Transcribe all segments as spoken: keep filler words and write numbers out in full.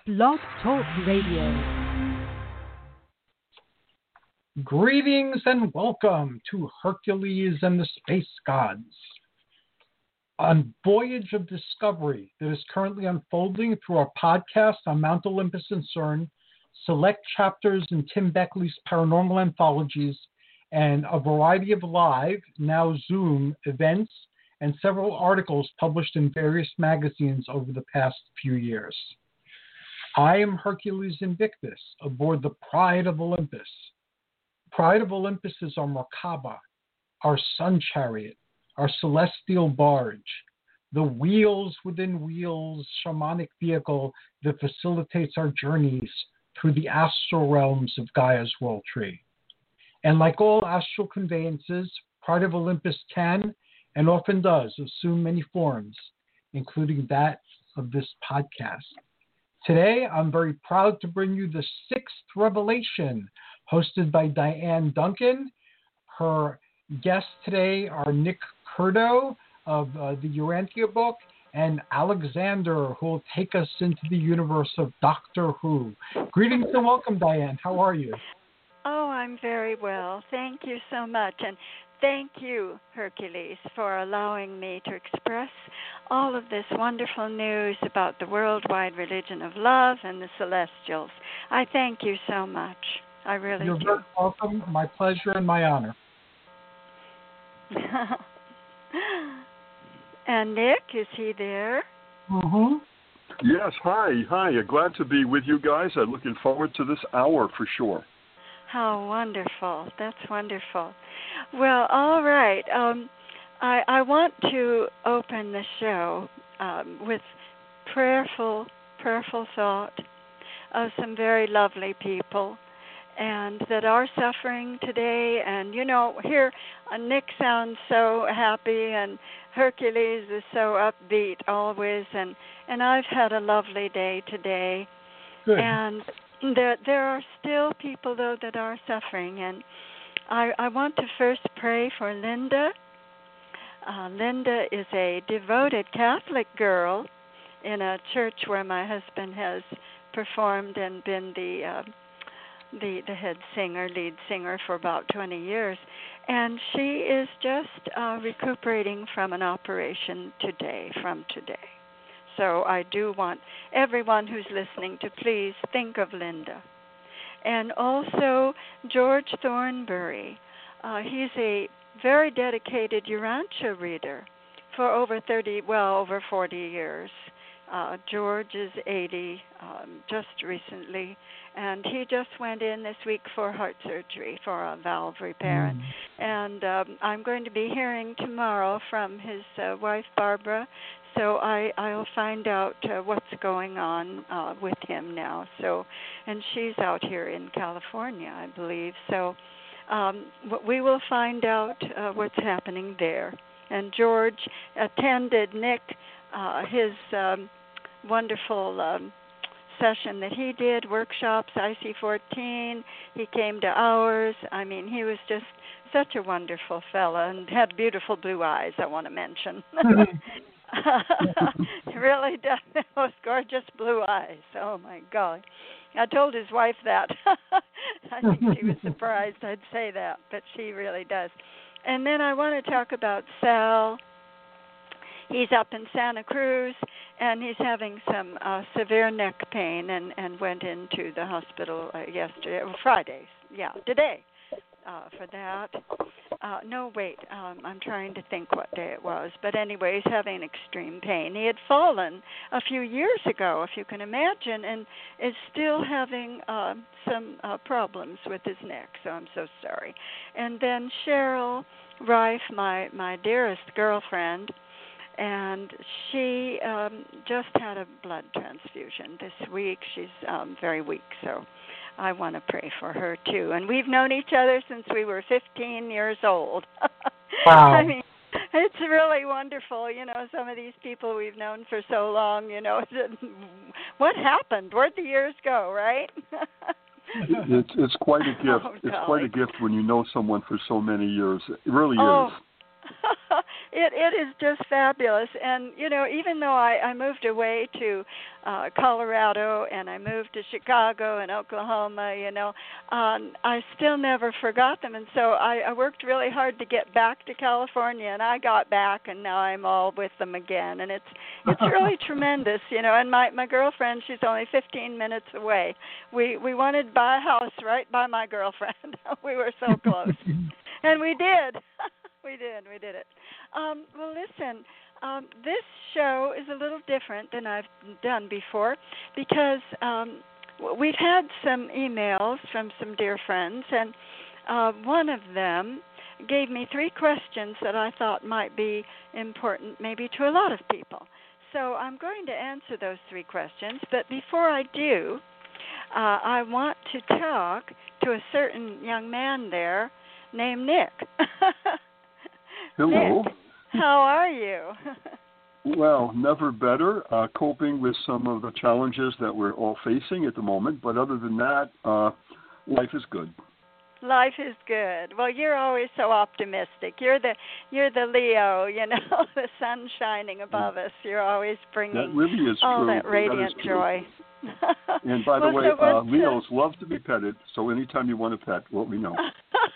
Blog Talk Radio. Greetings and welcome to Hercules and the Space Gods. On voyage of discovery that is currently unfolding through our podcast on Mount Olympus and CERN, select chapters in Tim Beckley's paranormal anthologies, and a variety of live, now Zoom, events, and several articles published in various magazines over the past few years. I am Hercules Invictus, aboard the Pride of Olympus. Pride of Olympus is our Merkaba, our sun chariot, our celestial barge, the wheels within wheels shamanic vehicle that facilitates our journeys through the astral realms of Gaia's world tree. And like all astral conveyances, Pride of Olympus can and often does assume many forms, including that of this podcast. Today, I'm very proud to bring you the sixth revelation, hosted by Diane Duncan. Her guests today are Nick Curdo of uh, the Urantia book and Alexander, who will take us into the universe of Doctor Who. Greetings and welcome, Diane. How are you? Oh, I'm very well. Thank you so much. And thank you, Hercules, for allowing me to express all of this wonderful news about the worldwide religion of love and the celestials. I thank you so much. I really You're do. You're very welcome. My pleasure and my honor. And Nick, is he there? Mm-hmm. Yes, hi, hi. Glad to be with you guys. I'm looking forward to this hour for sure. How wonderful. That's wonderful. Well, all right. Um, I, I want to open the show um, with prayerful, prayerful thought of some very lovely people and that are suffering today. And, you know, here uh, Nick sounds so happy and Hercules is so upbeat always. And, and I've had a lovely day today. Good. And there, there are still people, though, that are suffering. And I, I want to first pray for Linda. Uh, Linda is a devoted Catholic girl in a church where my husband has performed and been the uh, the the head singer, lead singer for about twenty years. And she is just uh, recuperating from an operation today, from today. So I do want everyone who's listening to please think of Linda. And also George Thornbury. Uh, he's a very dedicated Urantia reader for over thirty, well, over forty years. Uh, George is eighty, um, just recently, and he just went in this week for heart surgery, for a valve repair. Mm. And um, I'm going to be hearing tomorrow from his uh, wife, Barbara, so I, I'll find out uh, what's going on uh, with him now. So, and she's out here in California, I believe. So um, we will find out uh, what's happening there. And George attended Nick uh, his um, wonderful um, session that he did, workshops, I C fourteen. He came to ours. I mean, he was just such a wonderful fella and had beautiful blue eyes, I want to mention. He really does. Those gorgeous blue eyes. Oh, my God. I told his wife that. I think she was surprised I'd say that, but she really does. And then I want to talk about Sal. He's up in Santa Cruz, and he's having some uh, severe neck pain and, and went into the hospital uh, yesterday, well, Friday, yeah, today uh, for that. Uh, no, wait, um, I'm trying to think what day it was. But anyway, he's having extreme pain. He had fallen a few years ago, if you can imagine, and is still having uh, some uh, problems with his neck, so I'm so sorry. And then Cheryl Reif, my, my dearest girlfriend, and she um, just had a blood transfusion this week. She's um, very weak, so I want to pray for her, too. And we've known each other since we were fifteen years old. Wow. I mean, it's really wonderful, you know, some of these people we've known for so long, you know. What happened? Where'd the years go, right? It's it's quite a gift. Oh, it's quite a gift when you know someone for so many years. It really oh. is. it it is just fabulous. And you know, even though I, I moved away to uh, Colorado and I moved to Chicago and Oklahoma, you know, um, I still never forgot them. And so I, I worked really hard to get back to California, and I got back, and now I'm all with them again. And it's it's really tremendous, you know. And my my girlfriend, she's only fifteen minutes away. We we wanted to buy a house right by my girlfriend. We were so close, and we did. We did. We did it. Um, well, listen, um, this show is a little different than I've done before because um, we've had some emails from some dear friends, and uh, one of them gave me three questions that I thought might be important maybe to a lot of people. So I'm going to answer those three questions, but before I do, uh, I want to talk to a certain young man there named Nick. Hello. Nick, how are you? Well, never better, uh, coping with some of the challenges that we're all facing at the moment. But other than that, uh, life is good. Life is good. Well, you're always so optimistic. You're the you're the Leo, you know, the sun shining above us. You're always bringing that really is all true. that radiant that joy. And by the well, way, so uh, Leos love to be petted, so anytime you want a pet, let me know.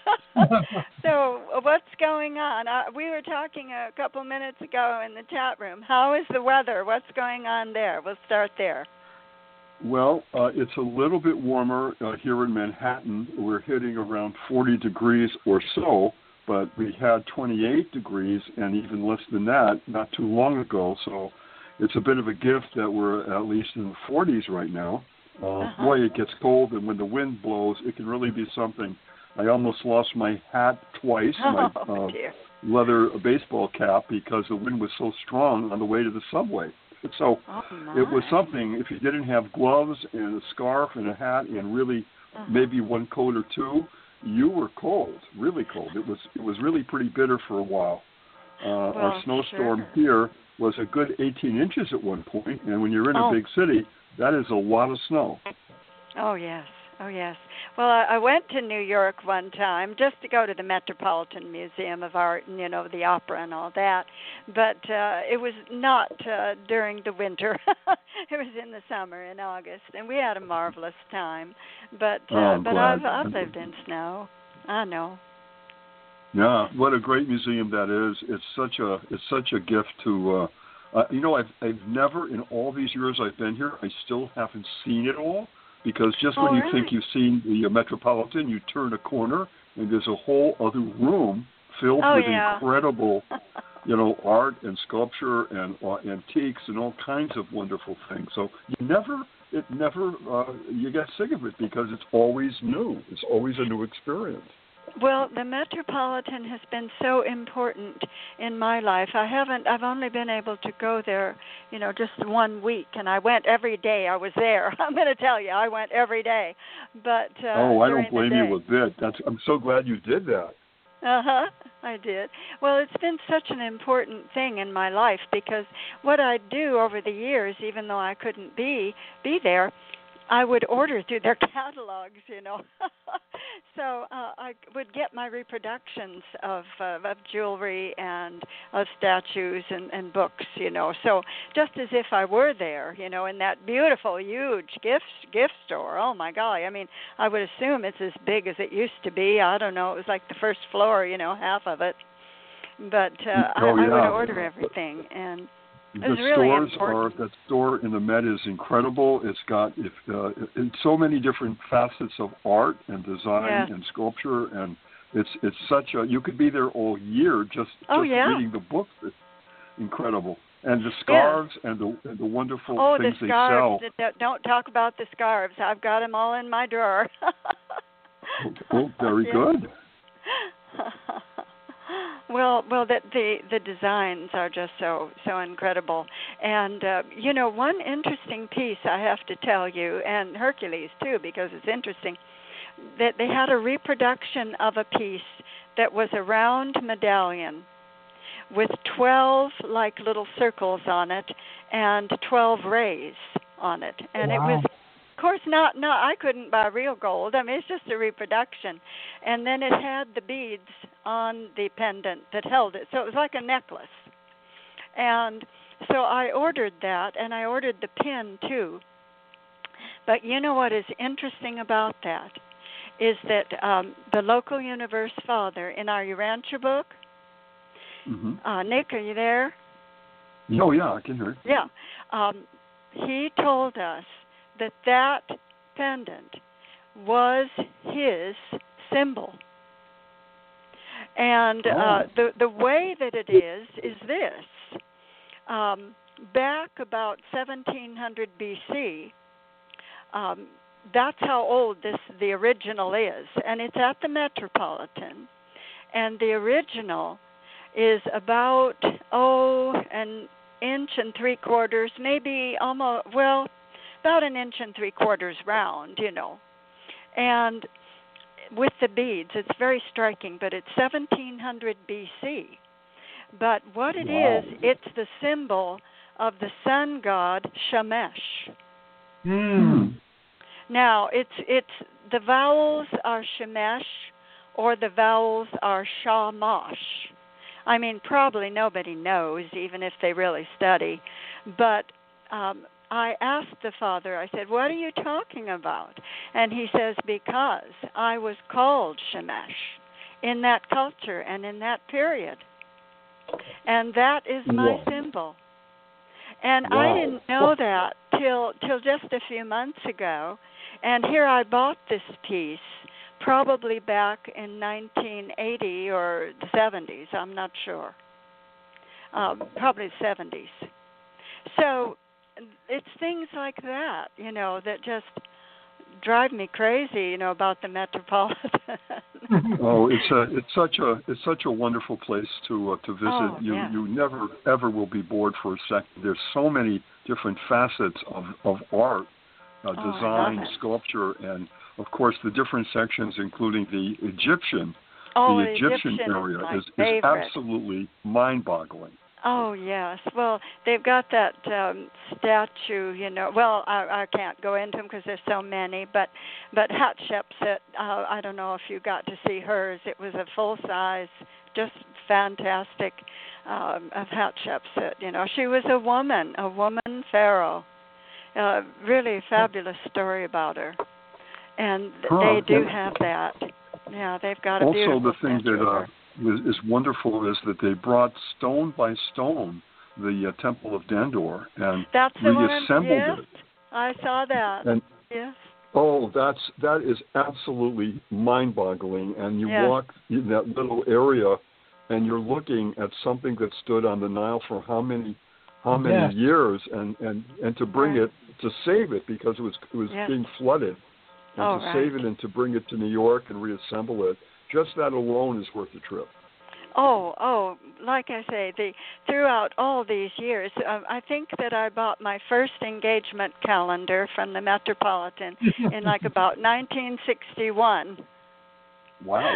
So what's going on? Uh, we were talking a couple minutes ago in the chat room. How is the weather? What's going on there? We'll start there. Well, uh, it's a little bit warmer uh, here in Manhattan. We're hitting around forty degrees or so, but we had twenty-eight degrees and even less than that not too long ago. So it's a bit of a gift that we're at least in the forties right now. Uh, uh-huh. Boy, it gets cold, and when the wind blows, it can really be something. I almost lost my hat twice, oh, my uh, leather baseball cap, because the wind was so strong on the way to the subway. So oh, it was something. If you didn't have gloves and a scarf and a hat and really uh-huh. maybe one coat or two, you were cold, really cold. It was it was really pretty bitter for a while. Uh, well, our snowstorm sure. here was a good eighteen inches at one point, and when you're in oh. a big city, that is a lot of snow. Oh, yes. Oh, yes. Well, I, I went to New York one time just to go to the Metropolitan Museum of Art and, you know, the opera and all that. But uh, it was not uh, during the winter. It was in the summer, in August. And we had a marvelous time. But uh, oh, but glad. I've, I've lived in snow. I know. Yeah, what a great museum that is. It's such a it's such a gift to, uh, uh, you know, I've, I've never, in all these years I've been here, I still haven't seen it all. Because just oh, when you really? think you've seen the uh, Metropolitan, you turn a corner and there's a whole other room filled oh, with yeah. incredible, you know, art and sculpture and uh, antiques and all kinds of wonderful things. So you never, it never, uh, you get sick of it because it's always new. It's always a new experience. Well, the Metropolitan has been so important in my life. I haven't, I've only been able to go there, you know, just one week, and I went every day I was there. I'm going to tell you, I went every day. But uh, Oh, I don't blame you a bit. That's, I'm so glad you did that. Uh-huh, I did. Well, it's been such an important thing in my life because what I do over the years, even though I couldn't be be there, I would order through their catalogs, you know. So uh, I would get my reproductions of uh, of jewelry and of statues and, and books, you know. So just as if I were there, you know, in that beautiful, huge gift gift store. Oh my golly! I mean, I would assume it's as big as it used to be. I don't know. It was like the first floor, you know, half of it. But uh, oh, I, yeah. I would order everything and. The really stores important. are that store in the Met is incredible. It's got if uh, it's so many different facets of art and design yeah. and sculpture, and it's it's such a you could be there all year just oh, just yeah. reading the books. It's incredible, and the scarves yeah. and the and the wonderful oh, things the scarves. they sell. Don't talk about the scarves. I've got them all in my drawer. oh, oh, very yeah. good. Well, well, the, the the designs are just so so incredible, and uh, you know, one interesting piece I have to tell you, and Hercules too, because it's interesting, that they had a reproduction of a piece that was a round medallion with twelve like little circles on it and twelve rays on it, and wow. it was. Of course, not. No, I couldn't buy real gold. I mean, it's just a reproduction, and then it had the beads on the pendant that held it. So it was like a necklace. And so I ordered that, and I ordered the pin too. But you know what is interesting about that is that um, the local universe father in our Urantia book, Mm-hmm. uh, Nick, are you there? Oh, yeah, I can hear. Yeah. Um, he told us that that pendant was his symbol. And uh, Oh. the, the way that it is, is this. Um, back about seventeen hundred B C, um, that's how old this the original is. And it's at the Metropolitan. And the original is about, oh, an inch and three quarters, maybe almost, well, about an inch and three quarters round, you know. And with the beads, it's very striking, but it's seventeen hundred B C. But what it Wow. is, it's the symbol of the sun god Shamash. Mm. Now, it's it's the vowels are Shemesh or the vowels are Shamash. I mean, probably nobody knows, even if they really study. But um, I asked the father, I said, what are you talking about? And he says, because I was called Shemesh in that culture and in that period. And that is my Wow. symbol. And Wow. I didn't know that till till just a few months ago. And here I bought this piece probably back in nineteen eighty or the seventies. I'm not sure. Um, probably the seventies. So it's things like that, you know, that just drive me crazy, you know, about the Metropolitan. Oh, it's a it's such a it's such a wonderful place to uh, to visit. Oh, you yeah. you never ever will be bored for a second. There's so many different facets of of art, uh, Oh, I design, love it. sculpture, and of course the different sections, including the Egyptian. Oh, the the Egyptian, Egyptian area is my is, is favorite. absolutely mind-boggling. Oh, yes. Well, they've got that um, statue, you know. Well, I, I can't go into them because there's so many, but but Hatshepsut, uh, I don't know if you got to see hers. It was a full-size, just fantastic um, of Hatshepsut. You know, she was a woman, a woman pharaoh. Uh, really a fabulous story about her. And Huh. they do And have that. Yeah, they've got a also, beautiful the thing statue that of uh, her. is, is wonderful is that they brought stone by stone the uh, Temple of Dandor and That's the one. reassembled Yes, it. I saw that. And Yes. oh, that's that is absolutely mind-boggling. And you Yeah. walk in that little area, and you're looking at something that stood on the Nile for how many how many Yeah. years, and, and, and to bring Right. it to save it because it was it was Yes. being flooded, and Oh, to right. save it and to bring it to New York and reassemble it. Just that alone is worth the trip. Oh, oh, like I say, the throughout all these years, uh, I think that I bought my first engagement calendar from the Metropolitan in like about nineteen sixty-one. Wow.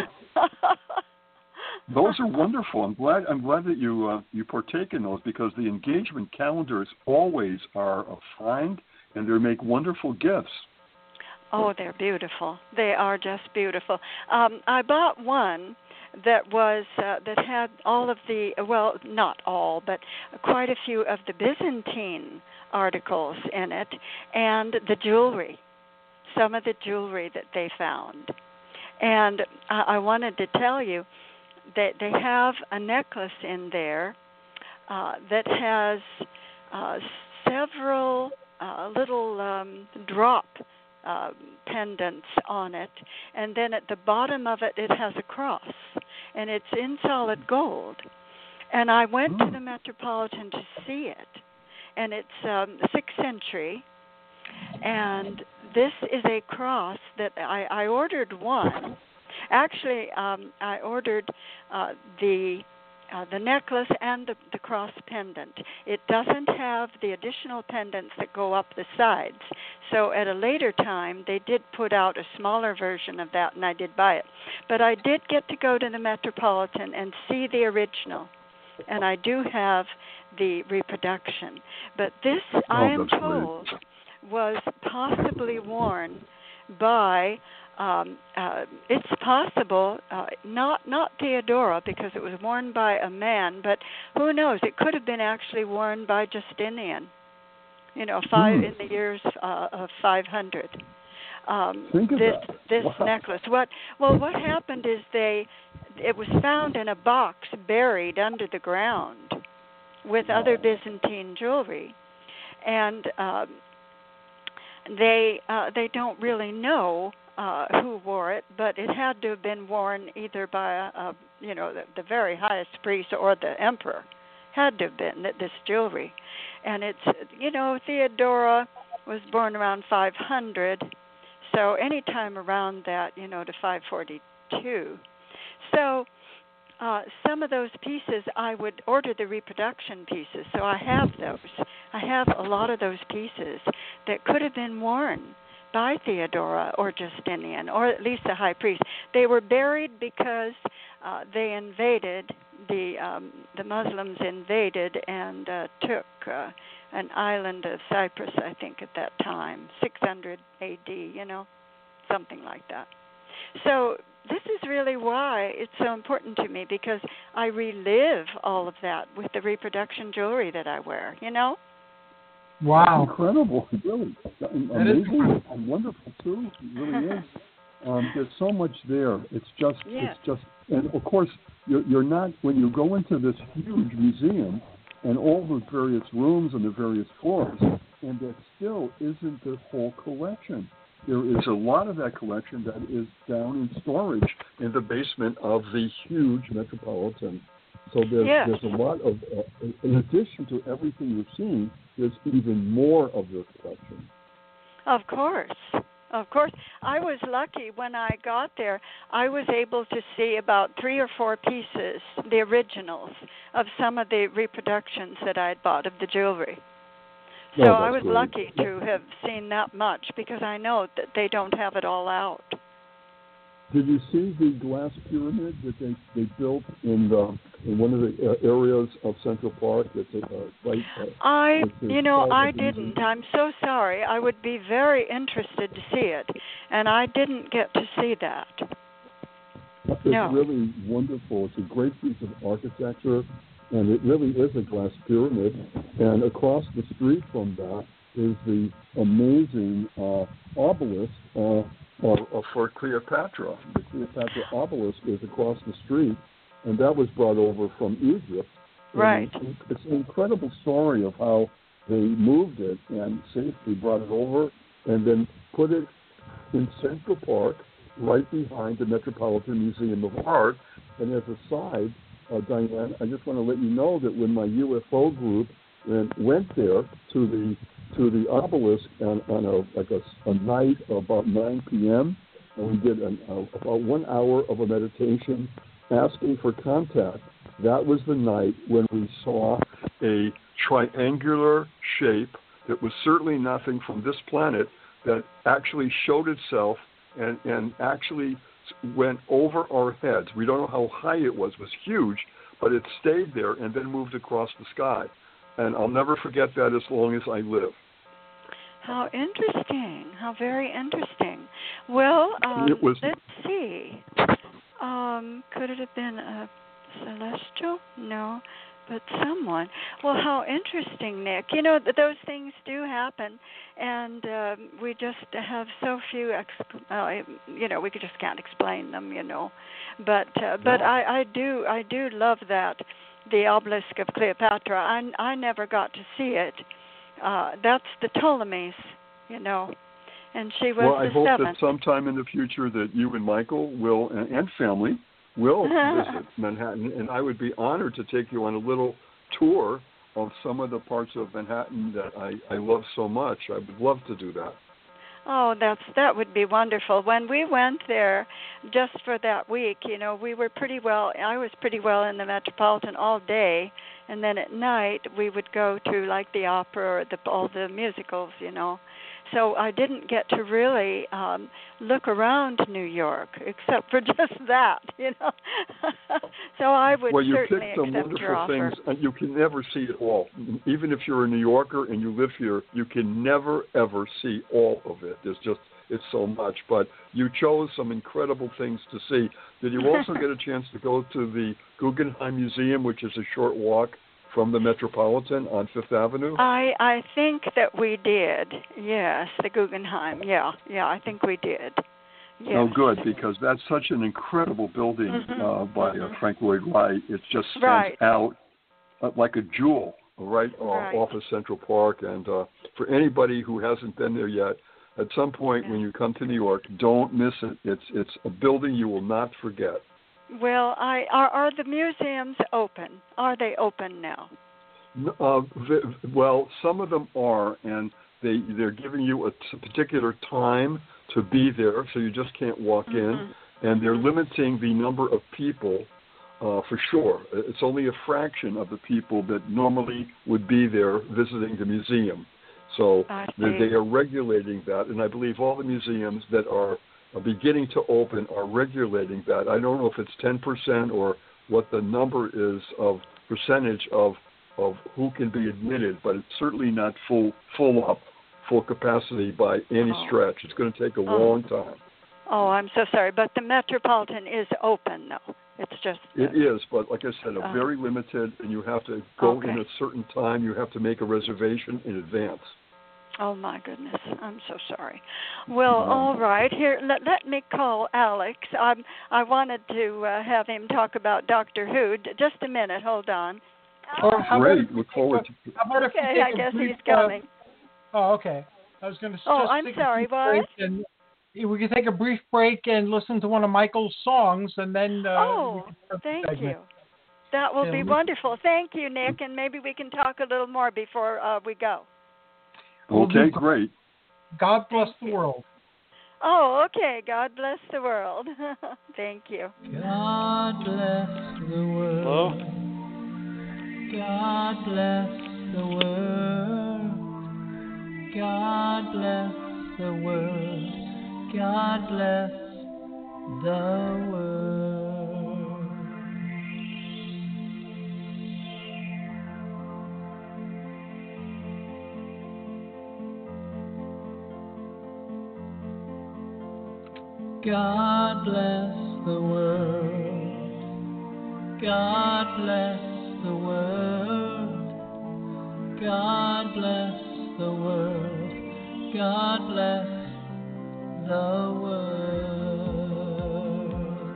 Those are wonderful. I'm glad. I'm glad that you uh, you partake in those because the engagement calendars always are a find, and they make wonderful gifts. Oh, they're beautiful. They are just beautiful. Um, I bought one that was uh, that had all of the well, not all, but quite a few of the Byzantine articles in it, and the jewelry, some of the jewelry that they found. And I, I wanted to tell you that they have a necklace in there uh, that has uh, several uh, little um, drop uh, pendants on it, and then at the bottom of it, it has a cross, and it's in solid gold. And I went Mm. to the Metropolitan to see it, and it's um, sixth century, and this is a cross that I, I ordered one. Actually, um, I ordered uh, the uh, the necklace and the, the cross pendant. It doesn't have the additional pendants that go up the sides. So at a later time, they did put out a smaller version of that, and I did buy it. But I did get to go to the Metropolitan and see the original, and I do have the reproduction. But this, I am that's great. told, was possibly worn by um, uh, it's possible, uh, not not Theodora, because it was worn by a man, but who knows? It could have been actually worn by Justinian. You know, five Hmm. in the years uh, of five hundred. Um, Think of this that. this Wow. necklace. What? Well, what happened is they, it was found in a box buried under the ground with Wow. other Byzantine jewelry, and um, they uh, they don't really know uh, who wore it, but it had to have been worn either by a, a you know the, the very highest priest or the emperor. Had to have been th- this jewelry, and it's you know Theodora was born around five hundred, so any time around that you know to five forty-two. So uh, some of those pieces I would order the reproduction pieces, so I have those. I have a lot of those pieces that could have been worn by Theodora or Justinian, or at least the high priest. They were buried because uh, they invaded, the um, the Muslims invaded and uh, took uh, an island of Cyprus, I think, at that time, six hundred A D, you know, something like that. So this is really why it's so important to me, because I relive all of that with the reproduction jewelry that I wear, you know? Wow. Incredible, really. Amazing and wonderful, too. It really is. Um, there's so much there. It's just, Yes. it's just, and of course, you're, you're not, when you go into this huge museum and all the various rooms and the various floors, and that still isn't the whole collection. There is a lot of that collection that is down in storage in the basement of the huge Metropolitan. So there's, Yes. there's a lot of, uh, in addition to everything you're seeing, there's even more of this collection. Of course. Of course. I was lucky when I got there. I was able to see about three or four pieces, the originals, of some of the reproductions that I had bought of the jewelry. So Oh, I was that's great. lucky to have seen that much, because I know that they don't have it all out. Did you see the glass pyramid that they, they built in the in one of the uh, areas of Central Park? That's uh, right. Uh, I, it's the you know, south I of the museum? didn't. I'm so sorry. I would be very interested to see it, and I didn't get to see that. It's No. really wonderful. It's a great piece of architecture, and it really is a glass pyramid. And across the street from that is the amazing uh, obelisk uh, uh, uh, for Cleopatra. The Cleopatra obelisk is across the street, and that was brought over from Egypt. And Right. It's, it's an incredible story of how they moved it and safely brought it over and then put it in Central Park, right behind the Metropolitan Museum of Art. And as a side, uh, Diane, I just want to let you know that when my U F O group went, went there to the to the obelisk on, on a like a, a night about nine p.m. and we did an, uh, about one hour of a meditation asking for contact. That was the night when we saw a triangular shape that was certainly nothing from this planet that actually showed itself and, and actually went over our heads. We don't know how high it was. It was huge, but it stayed there and then moved across the sky. And I'll never forget that as long as I live. How interesting. How very interesting. Well, um, It was- let's see. Um, could it have been a celestial? No, but someone. Well, how interesting, Nick. You know, th- those things do happen, and um, we just have so few, exp- uh, you know, we could just can't explain them, you know. But uh, but No. I, I do I do love that, the obelisk of Cleopatra. I, I never got to see it. Uh, that's the Ptolemies, you know, and she was well, I the hope seventh. that sometime in the future that you and Michael will, and, and family, will visit Manhattan, and I would be honored to take you on a little tour of some of the parts of Manhattan that I, I love so much. I would love to do that. Oh, that's that would be wonderful. When we went there, just for that week, you know, we were pretty well. I was pretty well in the Metropolitan all day, and then at night we would go to like the opera or the all the musicals, you know, so I didn't get to really um, look around New York except for just that, you know. So I would well, you certainly picked some accept your wonderful offer. things, and you can never see it all. Even if you're a New Yorker and you live here, you can never ever see all of it. There's just it's so much. But you chose some incredible things to see. Did you also get a chance to go to the Guggenheim Museum, which is a short walk from the Metropolitan on Fifth Avenue? I I think that we did. Yes, the Guggenheim. Yeah, yeah, I think we did. Yes. Oh, good, because that's such an incredible building mm-hmm. uh, by mm-hmm. uh, Frank Lloyd Wright. It just stands right. out uh, like a jewel right, uh, right. off of Central Park. And uh, for anybody who hasn't been there yet, at some point yeah. when you come to New York, don't miss it. It's it's a building you will not forget. Well, I are, are the museums open? Are they open now? Uh, well, some of them are, and they they're giving you a t- particular time to be there, so you just can't walk mm-hmm. in, and they're mm-hmm. limiting the number of people uh, for sure. It's only a fraction of the people that normally would be there visiting the museum. So they, they are regulating that, and I believe all the museums that are, are beginning to open are regulating that. I don't know if it's ten percent or what the number is of percentage of of who can be admitted, but it's certainly not full full up, full capacity by any oh. stretch. It's going to take a oh. long time. Oh, I'm so sorry, but the Metropolitan is open, though. It's just... It uh, is, but like I said, uh, very limited, and you have to go okay. in a certain time. You have to make a reservation in advance. Oh, my goodness. I'm so sorry. Well, all right. Here, let, let me call Alex. Um, I wanted to uh, have him talk about Doctor Who. Just a minute. Hold on. Or how Great. about Look forward a, to how about if okay, we take I a guess brief, he's coming. Uh, oh, okay. I was going to Oh, just I'm take sorry, a brief what? break and we could take a brief break and listen to one of Michael's songs, and then uh, oh, we can start the thank segment. you. That will Yeah, be we- wonderful. Thank you, Nick, and maybe we can talk a little more before uh, we go. We'll Okay, do- great. God bless Thank the you. world. Oh, okay. God bless the world. Thank you. God bless the world. Hello? God bless the world. God bless the world. God bless the world. God bless the world. God bless the world. God bless the world. God bless the world.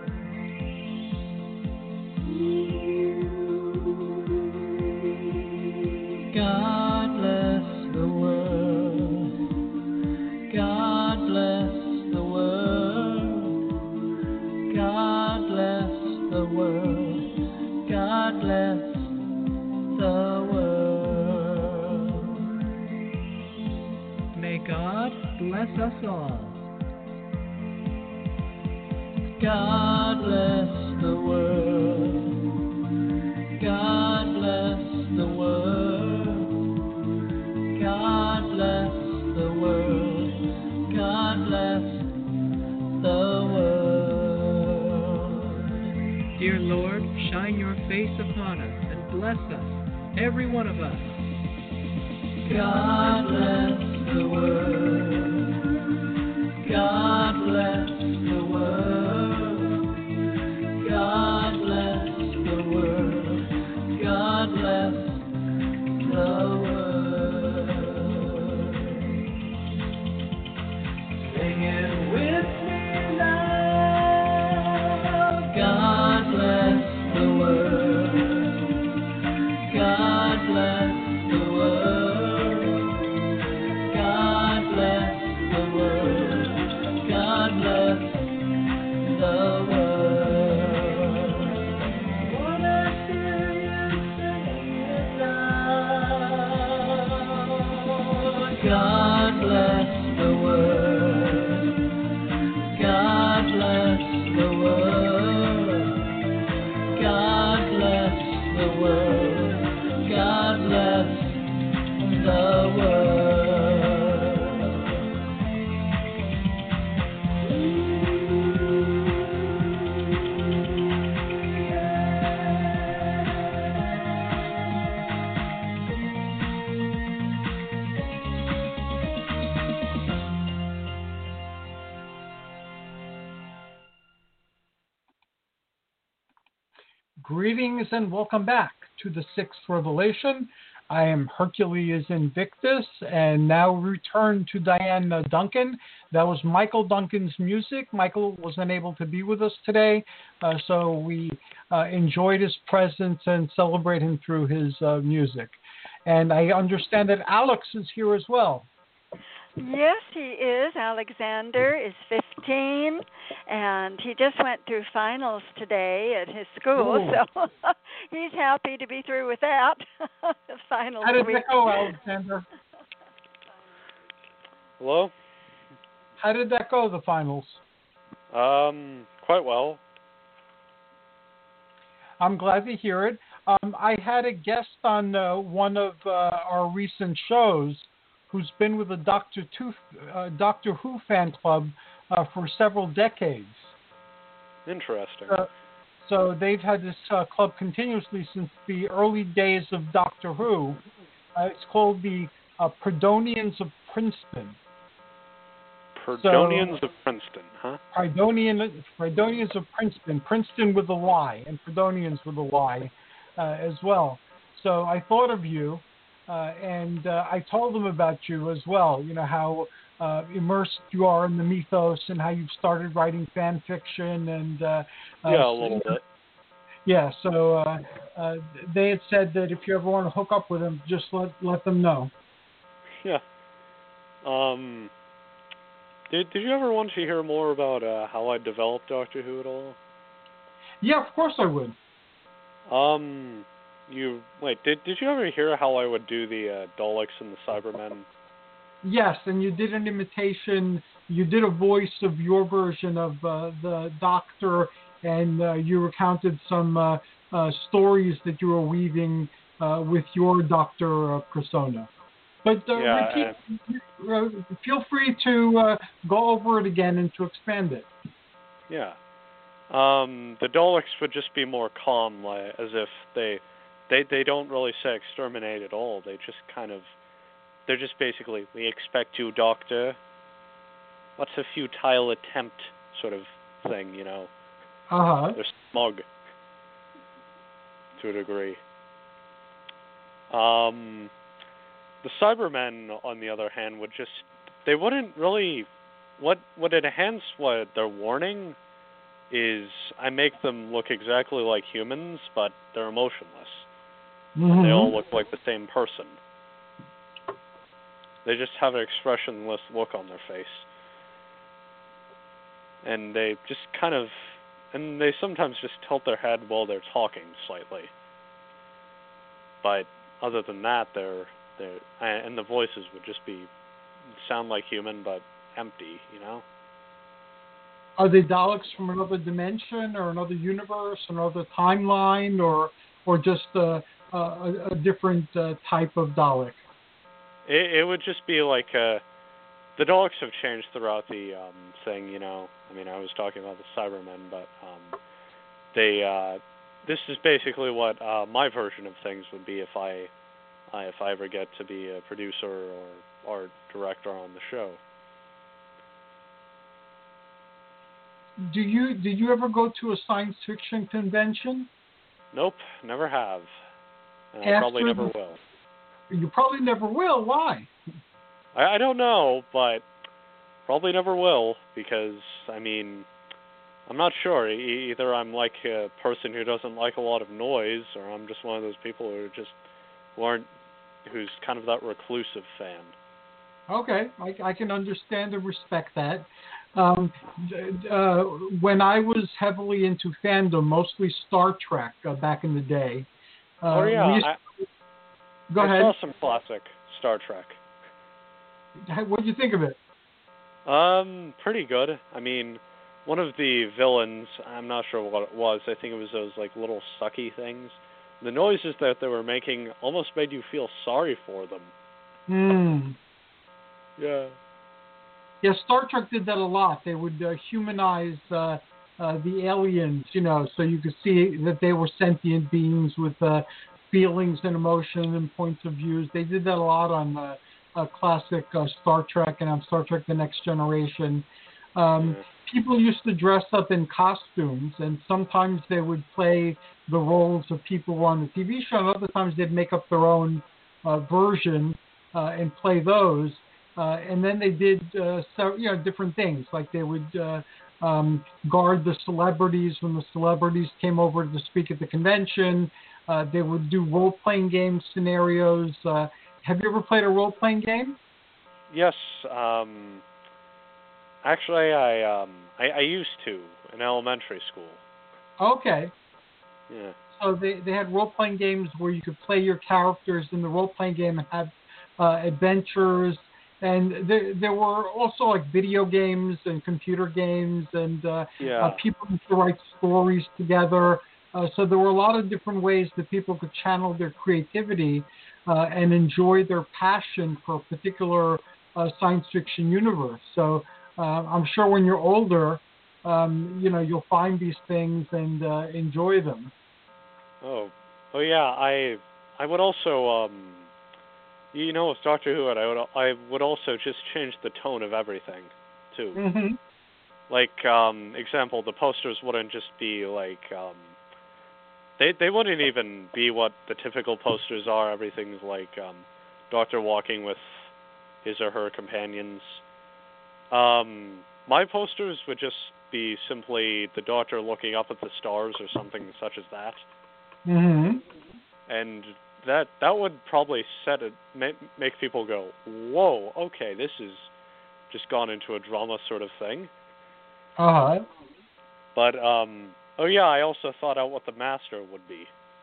God bless the world. God bless the world. God bless the world. God bless the world. May God bless us all. God bless the world. God bless the world. God bless the world. God bless the world. Dear Lord, shine your face upon us and bless us, every one of us. God bless the world. God bless the world. God bless the world. God bless the world. Sing it with me now. God bless the world. God bless the world. God bless Greetings and welcome back to the Sixth Revelation. I am Hercules Invictus, and now return to Diane Duncan. That was Michael Duncan's music. Michael was unable to be with us today, uh, so we uh, enjoyed his presence and celebrate him through his uh, music. And I understand that Alex is here as well. Yes, he is. Alexander is fifteen, and he just went through finals today at his school, Ooh. so he's happy to be through with that. Finals How did week. that go, Alexander? Hello? How did that go, the finals? Um, quite well. I'm glad to hear it. Um, I had a guest on uh, one of uh, our recent shows who's been with the Doctor, Tooth, uh, Doctor Who fan club uh, for several decades. Interesting. Uh, so they've had this uh, club continuously since the early days of Doctor Who. Uh, it's called the uh, Pridonians of Princeton. Pridonians so, of Princeton, huh? Pridonian, Pridonians of Princeton. Princeton with a Y, and Pridonians with a Y uh, as well. So I thought of you. Uh, and uh, I told them about you as well, you know, how uh, immersed you are in the mythos and how you've started writing fan fiction. And uh, uh, yeah, a little bit. Yeah, so uh, uh, they had said that if you ever want to hook up with them, just let let them know. Yeah. Um. Did Did you ever want to hear more about uh, how I developed Doctor Who at all? Yeah, of course I would. Um. You wait. Did Did you ever hear how I would do the uh, Daleks and the Cybermen? Yes, and you did an imitation. You did a voice of your version of uh, the Doctor, and uh, you recounted some uh, uh, stories that you were weaving uh, with your Doctor uh, persona. But uh, yeah, repeat, uh, feel free to uh, go over it again and to expand it. Yeah. Um. The Daleks would just be more calm, like as if they. They they don't really say exterminate at all. They just kind of, they're just basically, we expect you, Doctor. What's a futile attempt sort of thing, you know? Uh-huh. They're smug, to a degree. Um, the Cybermen, on the other hand, would just, they wouldn't really, what what enhance what their warning is, I make them look exactly like humans, but they're emotionless. Mm-hmm. They all look like the same person. They just have an expressionless look on their face. And they just kind of... And they sometimes just tilt their head while they're talking slightly. But other than that, they're... they're and the voices would just be... sound like human, but empty, you know? Are they Daleks from another dimension or another universe, another timeline, or or just... Uh, Uh, a, a different uh, type of Dalek? It, it would just be like uh, the Daleks have changed throughout the um, thing. You know, I mean, I was talking about the Cybermen, but um, they uh, this is basically what uh, my version of things would be if I uh, if I ever get to be a producer or art director on the show. Do you did you ever go to a science fiction convention? Nope, never have. And I probably never will. You probably never will. Why? I, I don't know, but probably never will because, I mean, I'm not sure. E- either I'm like a person who doesn't like a lot of noise, or I'm just one of those people who just who aren't, who's kind of that reclusive fan. Okay, I, I can understand and respect that. Um, uh, when I was heavily into fandom, mostly Star Trek uh, back in the day. Uh, oh yeah, used, I, go I ahead. saw some classic Star Trek. What did you think of it? Um, pretty good. I mean, one of the villains, I'm not sure what it was. I think it was those like little sucky things. The noises that they were making almost made you feel sorry for them. Hmm. Yeah. Yeah, Star Trek did that a lot. They would uh, humanize uh, uh, the aliens, you know, so you could see that they were sentient beings with uh, feelings and emotion and points of views. They did that a lot on uh, uh, classic uh, Star Trek and on Star Trek The Next Generation. Um, Yeah. People used to dress up in costumes, and sometimes they would play the roles of people who were on the T V show, and other times they'd make up their own uh, version uh, and play those. Uh, and then they did uh, so, you know, different things, like they would uh, um, guard the celebrities when the celebrities came over to speak at the convention. Uh, they would do role-playing game scenarios. Uh, have you ever played a role-playing game? Yes. Um, actually, I, um, I I used to in elementary school. Okay. Yeah. So they, they had role-playing games where you could play your characters in the role-playing game and have uh, adventures. And there, there were also like video games and computer games, and uh, Yeah. uh, people used to write stories together. Uh, so there were a lot of different ways that people could channel their creativity uh, and enjoy their passion for a particular uh, science fiction universe. So uh, I'm sure when you're older, um, you know, you'll find these things and uh, enjoy them. Oh, oh yeah. I I would also, um, you know, with Doctor Who, I would I would also just change the tone of everything, too. Mm-hmm. Like, um, example, the posters wouldn't just be like, um, they they wouldn't even be what the typical posters are. Everything's like um, Doctor walking with his or her companions. Um, my posters would just be simply the Doctor looking up at the stars or something such as that. Mm-hmm. And that that would probably set it, make, make people go, whoa, okay, this is just gone into a drama sort of thing. Uh-huh. But, um, oh yeah, I also thought out what the Master would be.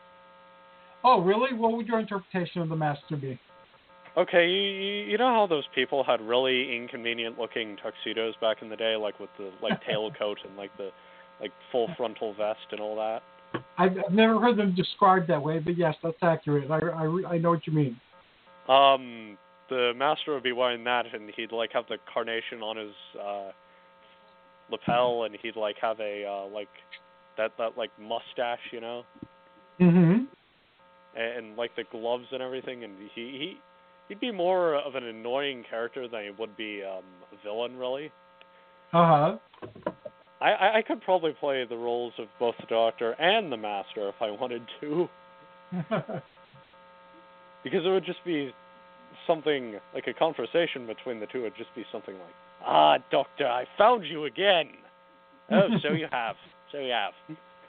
Oh, really? What would your interpretation of the Master be? Okay, you, you know how those people had really inconvenient-looking tuxedos back in the day, like with the like tailcoat and like the like full frontal vest and all that? I've, I've never heard them described that way, but yes, that's accurate. I, I, I know what you mean. Um, the Master would be wearing that, and he'd like have the carnation on his uh, lapel, and he'd like have a uh, like that that like mustache, you know, Mm-hmm. and, and like the gloves and everything, and he he he'd be more of an annoying character than he would be um, a villain, really. Uh-huh. I, I I could probably play the roles of both the Doctor and the Master if I wanted to, because it would just be something like a conversation between the two. Would just be something like, "Ah, Doctor, I found you again. Oh, so you have, so you have."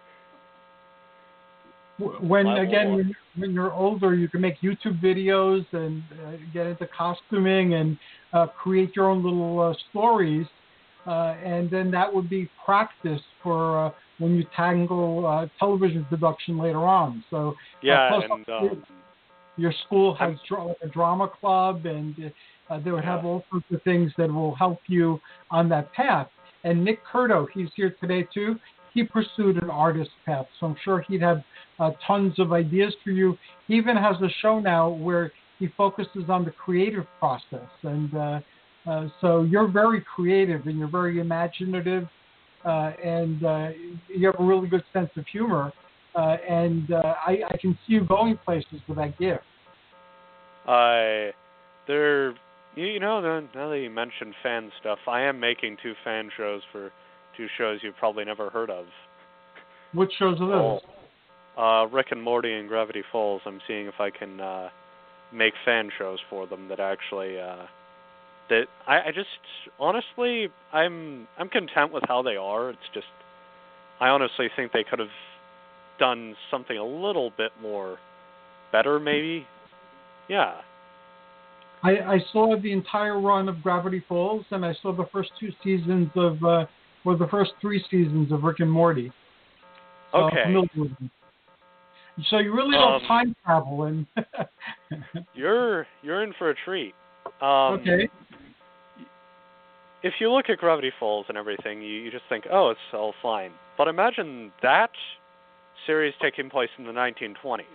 When My again, lord. when, when you're older, you can make YouTube videos and uh, get into costuming and uh, create your own little uh, stories, uh, and then that would be practice for uh, when you tackle uh, television production later on. So Yeah, uh, plus, and um, your school has I'm- dra- like a drama club, and uh, they would have Yeah. all sorts of things that will help you on that path. And Nick Curto, he's here today too. He pursued an artist path, so I'm sure he'd have uh, tons of ideas for you. He even has a show now where he focuses on the creative process, and uh, uh, so you're very creative and you're very imaginative, uh, and uh, you have a really good sense of humor. Uh, and uh, I, I can see you going places with that gift. I there you, you know now now that you mentioned fan stuff, I am making two fan shows for two shows you've probably never heard of. Which shows are those? Uh, Rick and Morty and Gravity Falls. I'm seeing if I can uh, make fan shows for them that actually uh, that I, I just honestly I'm I'm content with how they are. It's just I honestly think they could have done something a little bit more better, maybe. Yeah. I, I saw the entire run of Gravity Falls, and I saw the first two seasons of, uh, or the first three seasons of Rick and Morty. So I'm Okay. familiar with them. So you really Um, don't time travel, and You're you're in for a treat. Um, okay. If you look at Gravity Falls and everything, you, you just think, oh, it's all fine. But imagine that series taking place in the nineteen twenties.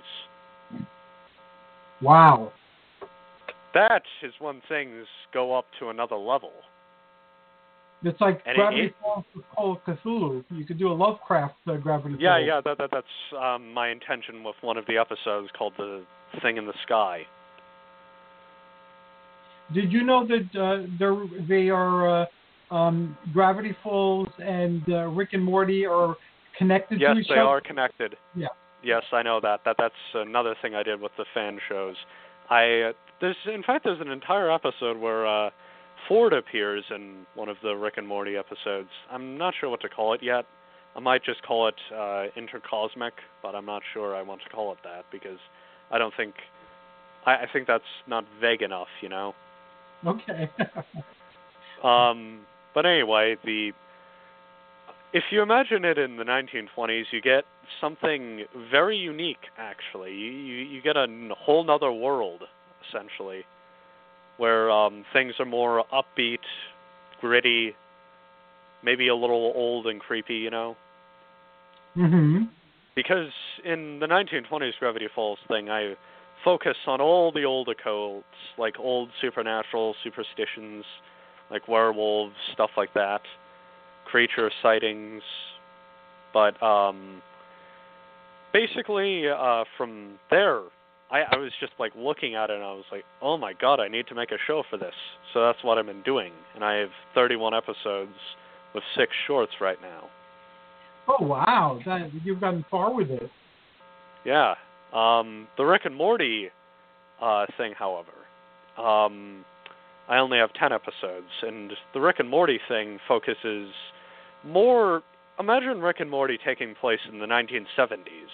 Wow. That is when things go up to another level. It's like And it- Gravity it- Falls with Call of Cthulhu. You could do a Lovecraft uh, Gravity Yeah, Falls. yeah, that, that that's um, my intention with one of the episodes called The Thing in the Sky. Did you know that uh, they're, they are uh, um, Gravity Falls and uh, Rick and Morty are connected yes, to each they other? are connected. Yeah. Yes, I know that. That that's another thing I did with the fan shows. I uh, there's in fact there's an entire episode where uh, Ford appears in one of the Rick and Morty episodes. I'm not sure what to call it yet. I might just call it uh, intercosmic, but I'm not sure I want to call it that because I don't think I, I think that's not vague enough, you know. Okay. um, but anyway, the if you imagine it in the nineteen twenties, you get something very unique. Actually, you you, you get a whole nother world essentially, where um, things are more upbeat, gritty, maybe a little old and creepy, you know. Mm-hmm. Because in the nineteen twenties Gravity Falls thing, I focus on all the old occults, like old supernatural superstitions, like werewolves, stuff like that, creature sightings. But um, basically, uh, from there, I, I was just like looking at it and I was like, oh my god, I need to make a show for this. So that's what I've been doing. And I have thirty-one episodes with six shorts right now. Oh, wow. That, you've gotten far with it. Yeah. Um, the Rick and Morty uh, thing, however, um, I only have ten episodes. And the Rick and Morty thing focuses more... Imagine Rick and Morty taking place in the nineteen seventies.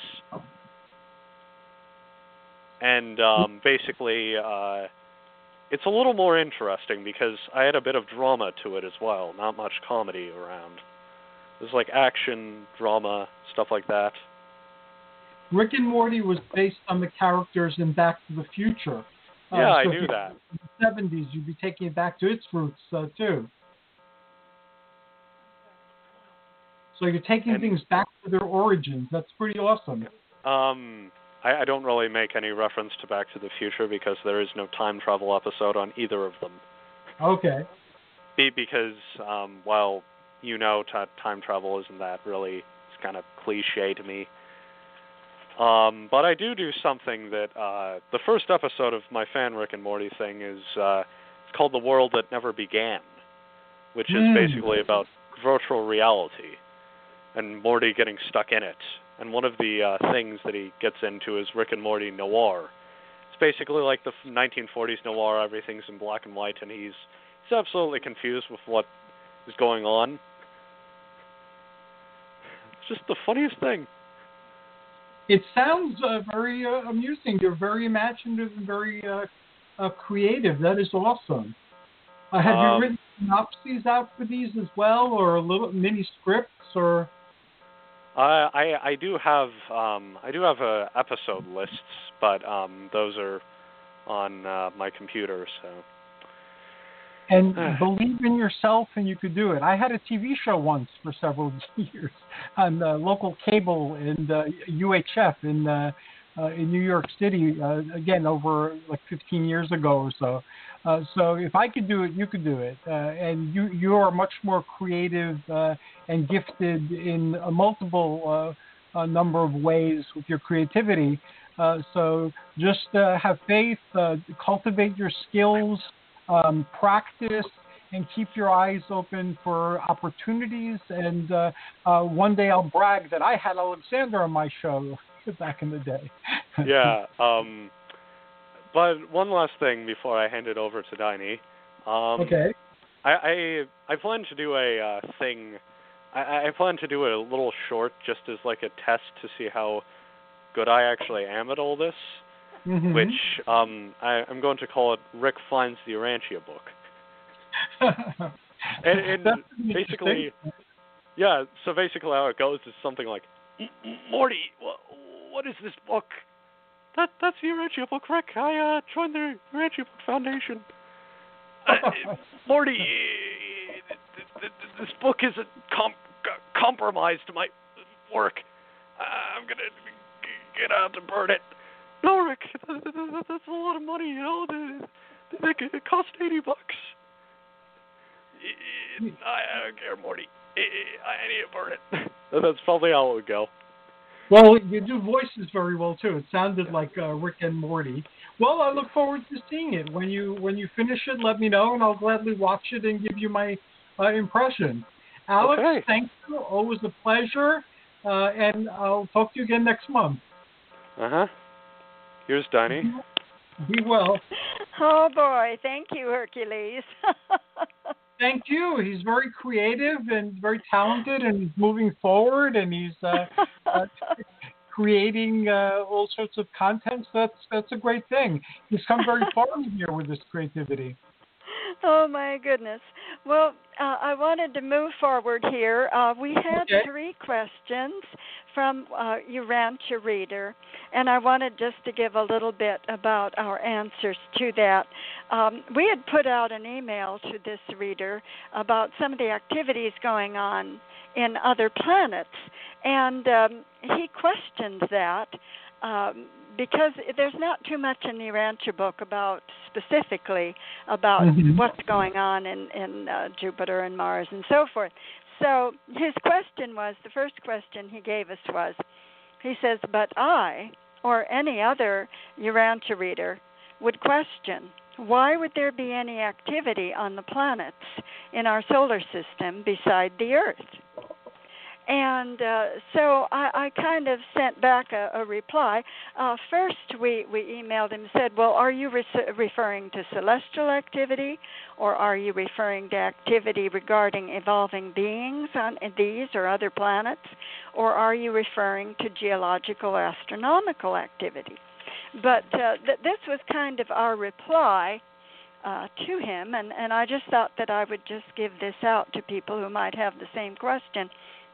And um, basically, uh, it's a little more interesting because I had a bit of drama to it as well, not much comedy around. There's like action, drama, stuff like that. Rick and Morty was based on the characters in Back to the Future. Uh, Yeah, I so knew that. In the seventies, you'd be taking it back to its roots, uh, too. So you're taking And- things back to their origins. That's pretty awesome. Um, I, I don't really make any reference to Back to the Future because there is no time travel episode on either of them. Okay. Be because, um, well, you know, t- time travel isn't that really, it's kind of cliche to me. Um, but I do do something that, uh, the first episode of my fan Rick and Morty thing is, uh, it's called The World That Never Began, which is Mm. basically about virtual reality and Morty getting stuck in it. And one of the uh, things that he gets into is Rick and Morty noir. It's basically like the nineteen forties noir, everything's in black and white, and he's he's absolutely confused with what is going on. It's just the funniest thing. It sounds uh, very uh, amusing. You're very imaginative and very uh, uh, creative. That is awesome. Uh, have Um, you written synopses out for these as well, or a little mini scripts, or? I I, I do have um, I do have uh, episode lists, but um, those are on uh, my computer. So. And believe in yourself, and you could do it. I had a T V show once for several years on uh, local cable and uh, U H F in uh, uh, in New York City. Uh, again, over like fifteen years ago or so. Uh, so if I could do it, you could do it. Uh, and you you are much more creative uh, and gifted in a multiple uh, a number of ways with your creativity. Uh, so just uh, have faith, uh, cultivate your skills. Um, practice and keep your eyes open for opportunities. And uh, uh, one day I'll brag that I had Alexander on my show back in the day. Yeah. Um, but one last thing before I hand it over to Diney. Um, okay. I, I I plan to do a uh, thing. I, I plan to do a little short just as like a test to see how good I actually am at all this. Mm-hmm. Which um, I, I'm going to call it Rick Finds the Urantia book. and and basically, yeah, so basically how it goes is something like, Morty, what, what is this book? That That's the Urantia book, Rick. I uh, joined the Urantia Book Foundation. Uh, Morty, this book is a com- compromise to my work. I'm going to get out to burn it. No, Rick, that's a lot of money, you know. It cost eighty bucks. I don't care, Morty. I need to burn it. That's probably how it would go. Well, you do voices very well too. It sounded like uh, Rick and Morty. Well, I look forward to seeing it. When you when you finish it, let me know, and I'll gladly watch it and give you my uh, impression. Alex, Okay. thank you. Always a pleasure. Uh, and I'll talk to you again next month. Uh-huh. Here's Donnie. Be well. Oh, boy. Thank you, Hercules. Thank you. He's very creative and very talented, and he's moving forward, and he's uh, uh, creating uh, all sorts of content. So that's that's a great thing. He's come very far in here with this creativity. Oh, my goodness. Well, uh, I wanted to move forward here. Uh, we had Okay. three questions from uh, Urantia Reader, and I wanted just to give a little bit about our answers to that. Um, we had put out an email to this reader about some of the activities going on in other planets, and um, he questioned that. Um, because there's not too much in the Urantia book about specifically about Mm-hmm. what's going on in, in uh, Jupiter and Mars and so forth. So his question was, the first question he gave us was, he says, but I, or any other Urantia reader, would question, why would there be any activity on the planets in our solar system beside the Earth? And uh, so I, I kind of sent back a, a reply. Uh, first, we, we emailed him and said, well, are you re- referring to celestial activity, or are you referring to activity regarding evolving beings on these or other planets, or are you referring to geological or astronomical activity? But uh, th- this was kind of our reply uh, to him, and, and I just thought that I would just give this out to people who might have the same question.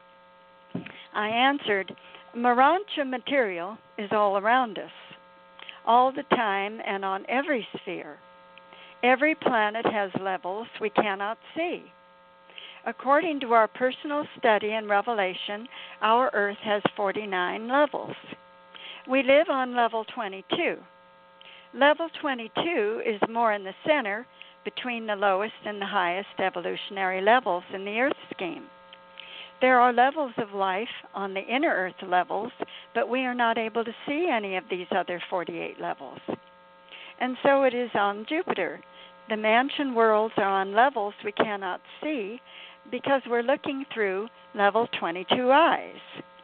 I answered, Urantia material is all around us, all the time and on every sphere. Every planet has levels we cannot see. According to our personal study and revelation, our Earth has forty-nine levels. We live on level twenty-two. Level twenty-two is more in the center between the lowest and the highest evolutionary levels in the Earth scheme. There are levels of life on the inner Earth levels, but we are not able to see any of these other forty-eight levels. And so it is on Jupiter. The mansion worlds are on levels we cannot see because we're looking through level twenty-two eyes.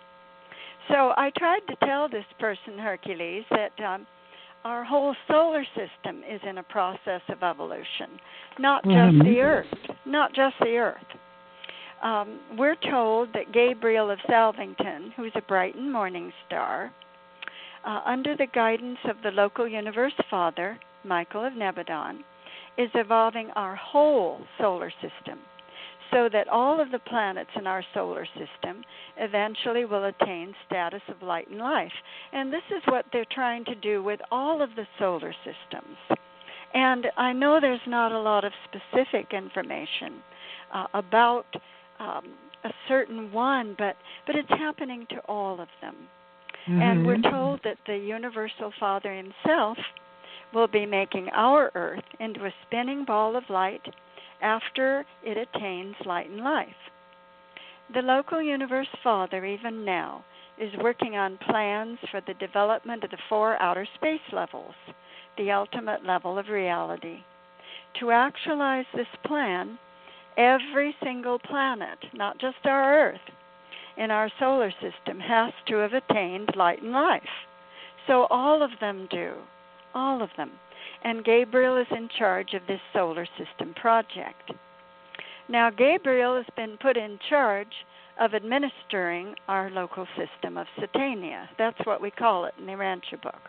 So I tried to tell this person, Hercules, that um, our whole solar system is in a process of evolution, not just Mm-hmm. the Earth, not just the Earth. Um, we're told that Gabriel of Salvington, who's a Brighton morning star, uh, under the guidance of the local universe father, Michael of Nebadon, is evolving our whole solar system so that all of the planets in our solar system eventually will attain status of light and life. And this is what they're trying to do with all of the solar systems. And I know there's not a lot of specific information uh, about Um, a certain one, but, but it's happening to all of them. Mm-hmm. And we're told that the Universal Father himself will be making our Earth into a spinning ball of light after it attains light and life. The local Universe Father, even now, is working on plans for the development of the four outer space levels, the ultimate level of reality. To actualize this plan, every single planet, not just our Earth, in our solar system has to have attained light and life. So all of them do, all of them. And Gabriel is in charge of this solar system project. Now, Gabriel has been put in charge of administering our local system of Satania. That's what we call it in the Urantia book.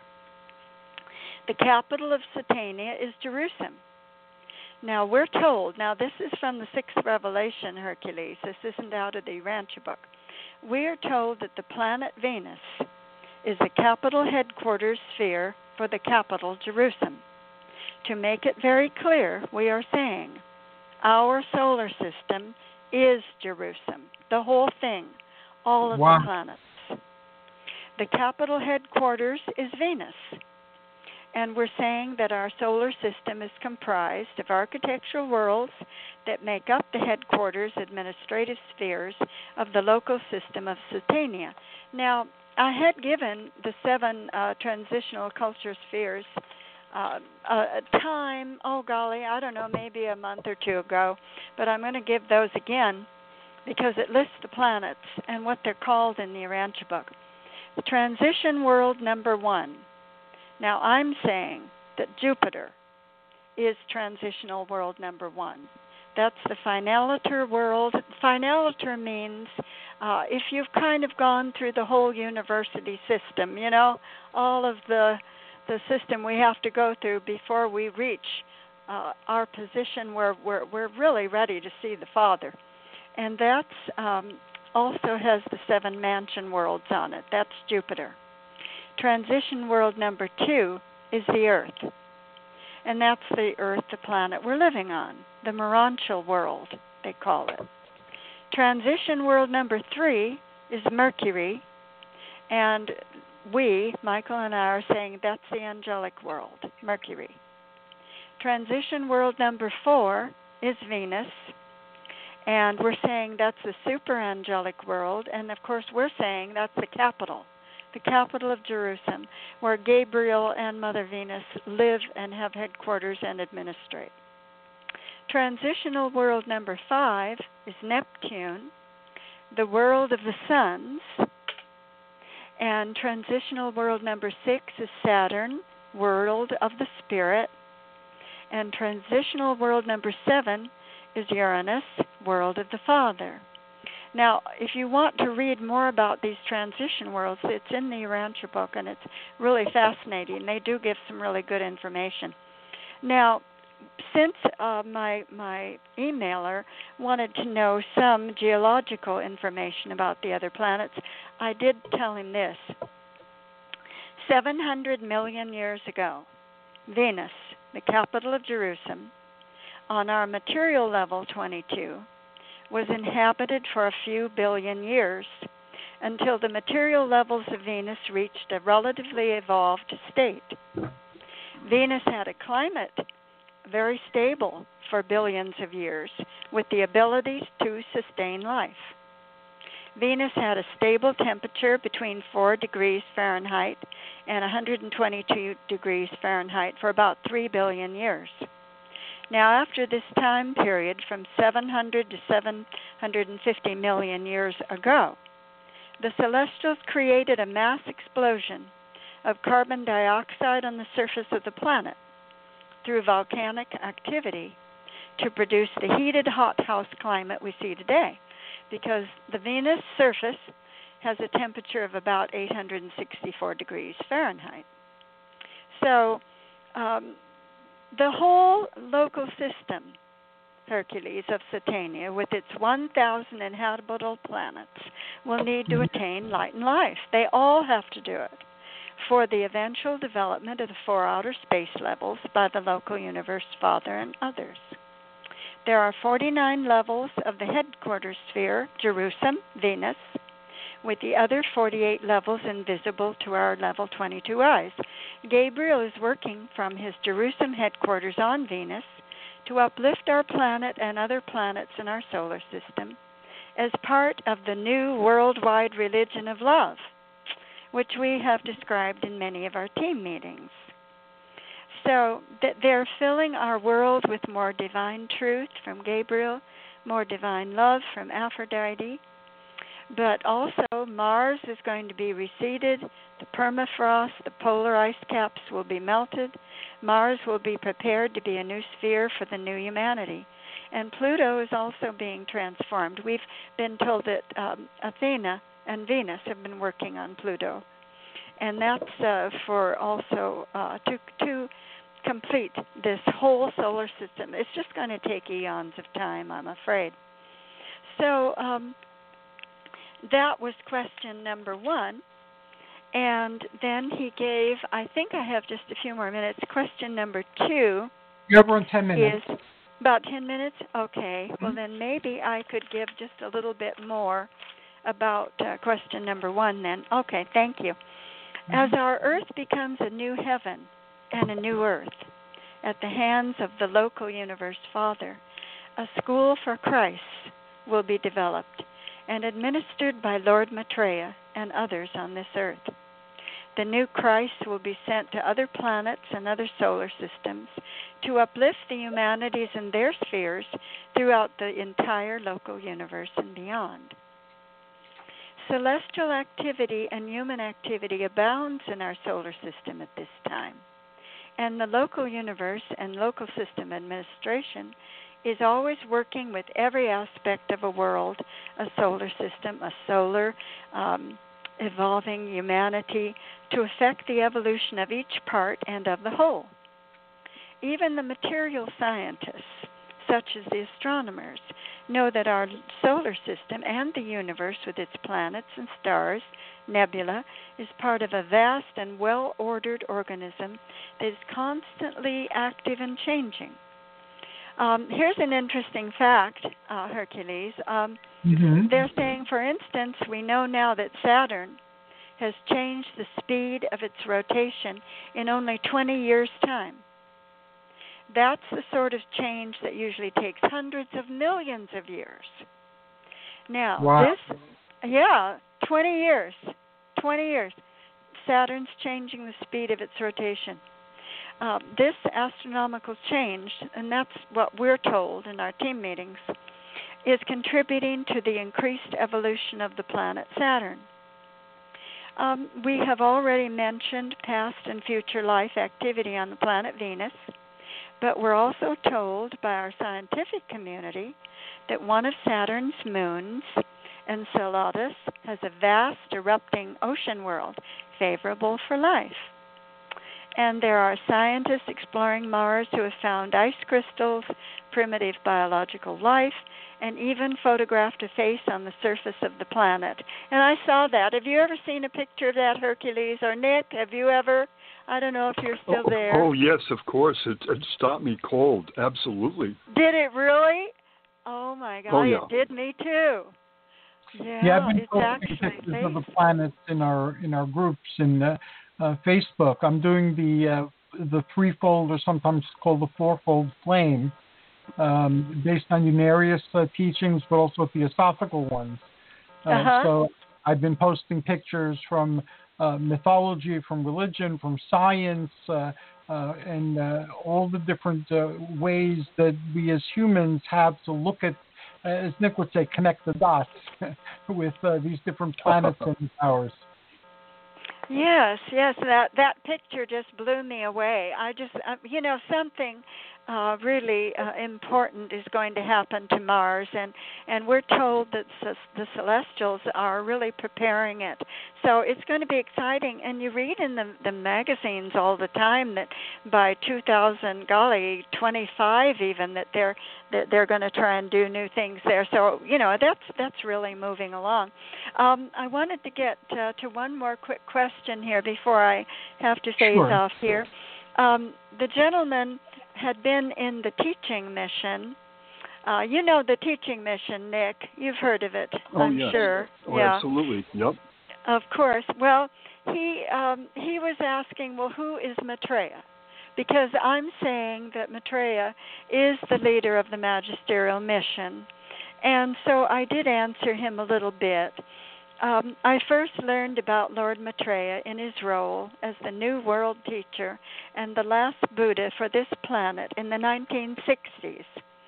The capital of Satania is Jerusalem. Now, we're told, now this is from the sixth revelation, Hercules. This isn't out of the Urantia book. We're told that the planet Venus is the capital headquarters sphere for the capital, Jerusalem. To make it very clear, we are saying our solar system is Jerusalem, the whole thing, all of Wow. the planets. The capital headquarters is Venus. And we're saying that our solar system is comprised of architectural worlds that make up the headquarters administrative spheres of the local system of Satania. Now, I had given the seven uh, transitional culture spheres uh, a time, oh golly, I don't know, maybe a month or two ago, but I'm going to give those again because it lists the planets and what they're called in the Urantia book. The transition world number one. Now I'm saying that Jupiter is transitional world number one. That's the finaliter world. Finaliter means uh, if you've kind of gone through the whole university system, you know, all of the the system we have to go through before we reach uh, our position where we're, we're really ready to see the Father. And that's um, also has the seven mansion worlds on it. That's Jupiter. Transition world number two is the Earth. And that's the Earth, the planet we're living on, the Morontial world, they call it. Transition world number three is Mercury, and we, Michael and I, are saying that's the angelic world, Mercury. Transition world number four is Venus, and we're saying that's the super angelic world, and of course we're saying that's the capital, the capital of Jerusalem, where Gabriel and Mother Venus live and have headquarters and administrate. Transitional world number five is Neptune, the world of the suns, and transitional world number six is Saturn, world of the spirit, and transitional world number seven is Uranus, world of the Father. Now, if you want to read more about these transition worlds, it's in the Urantia book, and it's really fascinating. They do give some really good information. Now, since uh, my my emailer wanted to know some geological information about the other planets, I did tell him this. seven hundred million years ago, Venus, the capital of Jerusalem, on our material level twenty-two, was inhabited for a few billion years until the material levels of Venus reached a relatively evolved state. Venus had a climate very stable for billions of years with the ability to sustain life. Venus had a stable temperature between four degrees Fahrenheit and one hundred twenty-two degrees Fahrenheit for about three billion years. Now, after this time period, from seven hundred to seven hundred fifty million years ago, the celestials created a mass explosion of carbon dioxide on the surface of the planet through volcanic activity to produce the heated hothouse climate we see today, because the Venus surface has a temperature of about eight hundred sixty-four degrees Fahrenheit. So um, the whole local system, Hercules of Satania, with its one thousand inhabitable planets, will need to attain light and life. They all have to do it for the eventual development of the four outer space levels by the local universe father and others. There are forty-nine levels of the headquarters sphere, Jerusalem, Venus, with the other forty-eight levels invisible to our level twenty-two eyes. Gabriel is working from his Jerusalem headquarters on Venus to uplift our planet and other planets in our solar system as part of the new worldwide religion of love, which we have described in many of our team meetings. So that they're filling our world with more divine truth from Gabriel, more divine love from Aphrodite, but also Mars is going to be receded, the permafrost, the polar ice caps will be melted, Mars will be prepared to be a new sphere for the new humanity. And Pluto is also being transformed. We've been told that um, Athena and Venus have been working on Pluto. And that's uh, for also uh, to, to complete this whole solar system. It's just going to take eons of time, I'm afraid. So um, that was question number one. And then he gave, I think I have just a few more minutes, question number two. You have around ten minutes. Is about ten minutes? Okay. Mm-hmm. Well, then maybe I could give just a little bit more about uh, question number one then. Okay, thank you. Mm-hmm. As our earth becomes a new heaven and a new earth at the hands of the local universe father, a school for Christ will be developed and administered by Lord Maitreya and others on this earth. The new Christ will be sent to other planets and other solar systems to uplift the humanities in their spheres throughout the entire local universe and beyond. Celestial activity and human activity abounds in our solar system at this time, and the local universe and local system administration is always working with every aspect of a world, a solar system, a solar um, evolving humanity, to affect the evolution of each part and of the whole. Even the material scientists, such as the astronomers, know that our solar system and the universe with its planets and stars, nebula, is part of a vast and well-ordered organism that is constantly active and changing. Um, here's an interesting fact, uh, Hercules. Um, Mm-hmm. They're saying, for instance, we know now that Saturn has changed the speed of its rotation in only twenty years' time. That's the sort of change that usually takes hundreds of millions of years. Now, Wow. this, yeah, twenty years, twenty years. Saturn's changing the speed of its rotation. Um, this astronomical change, and that's what we're told in our team meetings, is contributing to the increased evolution of the planet Saturn. Um, we have already mentioned past and future life activity on the planet Venus, but we're also told by our scientific community that one of Saturn's moons, Enceladus, has a vast erupting ocean world favorable for life. And there are scientists exploring Mars who have found ice crystals, primitive biological life, and even photographed a face on the surface of the planet. And I saw that. Have you ever seen a picture of that, Hercules? Or Nick, have you ever? I don't know if you're still oh, there. Oh, yes, of course. It, it stopped me cold. Absolutely. Did it really? Oh, my God. Oh, yeah. It did me, too. Yeah, Yeah, I've been it's posting actually pictures of the amazing. planets in our in our groups in uh, uh, Facebook. I'm doing the uh, the threefold, or sometimes called the fourfold flame, um, based on Unarius uh, teachings, but also theosophical ones. Uh, Uh-huh. So I've been posting pictures from uh, mythology, from religion, from science, uh, uh, and uh, all the different uh, ways that we as humans have to look at, uh, as Nick would say, connect the dots with uh, these different planets and powers. Yes, yes, that that picture just blew me away. I just, uh, you know, something uh, really uh, important is going to happen to Mars, and and we're told that c- the Celestials are really preparing it. So it's going to be exciting. And you read in the the magazines all the time that by two thousand, golly, twenty-five even, that they're that they're going to try and do new things there. So you know, that's that's really moving along. Um, I wanted to get uh, to one more quick question here before I have to phase Sure. off here. Um, the gentleman had been in the teaching mission. Uh, you know the teaching mission, Nick. You've heard of it, Oh, I'm yes. sure. Oh, yeah, absolutely. Yep. of course. Well, he um, he was asking, well, who is Maitreya? Because I'm saying that Maitreya is the leader of the magisterial mission. And so I did answer him a little bit. Um, I first learned about Lord Maitreya in his role as the New World Teacher and the last Buddha for this planet in the nineteen sixties,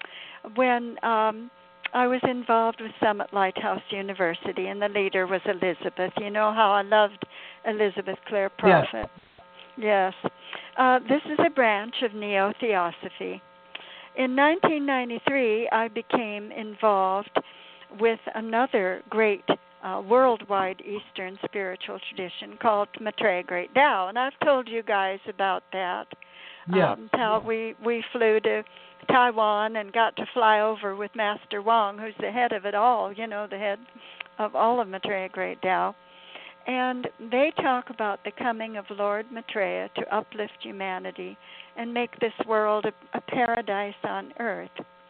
when um, I was involved with Summit Lighthouse University, and the leader was Elizabeth. You know how I loved Elizabeth Clare Prophet. Yes. yes. Uh, this is a branch of Neo-Theosophy. In nineteen ninety-three, I became involved with another great uh, worldwide Eastern spiritual tradition called Maitreya Great Tao, and I've told you guys about that. Yeah. Um, how we, we flew to Taiwan and got to fly over with Master Wong, who's the head of it all, you know, the head of all of Maitreya Great Tao. And they talk about the coming of Lord Maitreya to uplift humanity and make this world a, a paradise on earth.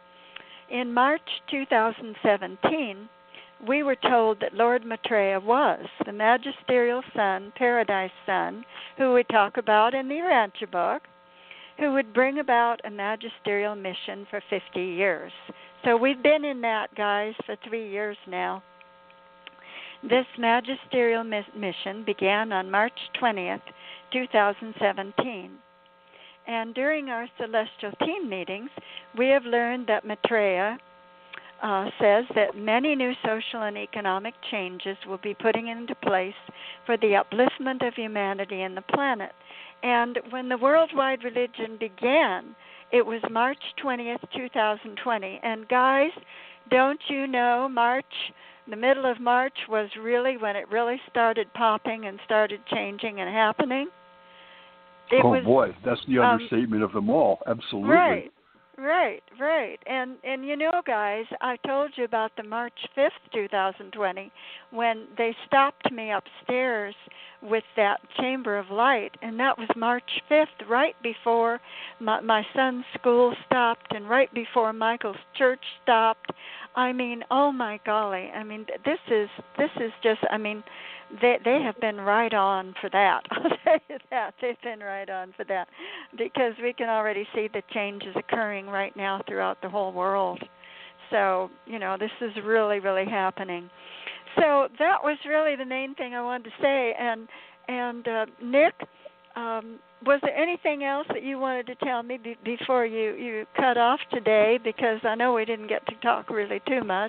In March two thousand seventeen, we were told that Lord Maitreya was the magisterial son, paradise son, who we talk about in the Urantia book, who would bring about a magisterial mission for fifty years. So we've been in that, guys, for three years now. This magisterial mission began on March twentieth, two thousand seventeen. And during our celestial team meetings, we have learned that Maitreya uh, says that many new social and economic changes will be putting into place for the upliftment of humanity and the planet. And when the worldwide religion began, it was March twentieth, two thousand twenty. And guys, don't you know, March, the middle of March was really when it really started popping and started changing and happening. It oh was, boy, that's the um, understatement of them all. Absolutely. Right, right, right. And and you know, guys, I told you about the March fifth, two thousand twenty, when they stopped me upstairs with that chamber of light, and that was March fifth, right before my, my son's school stopped and right before Michael's church stopped. I mean, oh my golly! I mean, this is this is just. I mean, they they have been right on for that. I'll tell you that they've been right on for that, because we can already see the changes occurring right now throughout the whole world. So you know, this is really really happening. So that was really the main thing I wanted to say. And and uh, Nick, um, was there anything else that you wanted to tell me be- before you, you cut off today? Because I know we didn't get to talk really too much.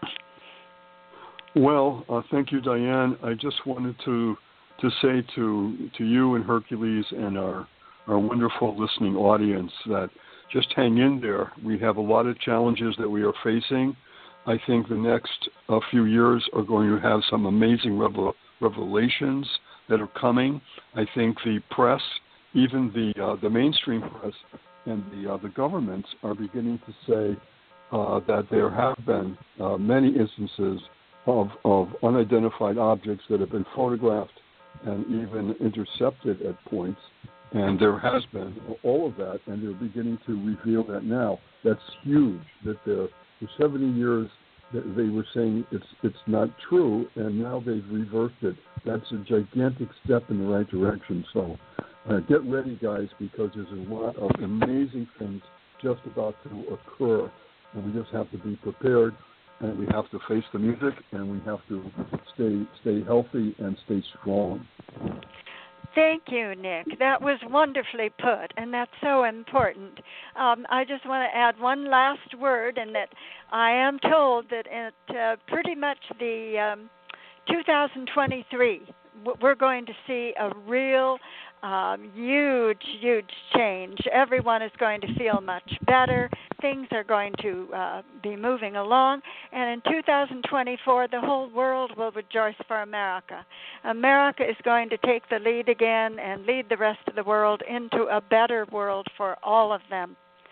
Well, uh, thank you, Diane. I just wanted to to say to to you and Hercules and our our wonderful listening audience that just hang in there. We have a lot of challenges that we are facing. I think the next uh, few years are going to have some amazing revel- revelations that are coming. I think the press, even the uh, the mainstream press and the uh, the governments are beginning to say uh, that there have been uh, many instances of, of unidentified objects that have been photographed and even intercepted at points. And there has been all of that, and they're beginning to reveal that now. That's huge, that they're for seventy years, they were saying it's it's not true, and now they've reversed it. That's a gigantic step in the right direction. So uh, get ready, guys, because there's a lot of amazing things just about to occur, and we just have to be prepared, and we have to face the music, and we have to stay stay healthy and stay strong. Thank you, Nick. That was wonderfully put, and that's so important. Um, I just want to add one last word, and that I am told that at uh, pretty much the um, two thousand twenty-three, we're going to see a real um, huge, huge change. Everyone is going to feel much better. Things are going to uh, be moving along. And in two thousand twenty-four, the whole world will rejoice for America. America is going to take the lead again and lead the rest of the world into a better world for all of them.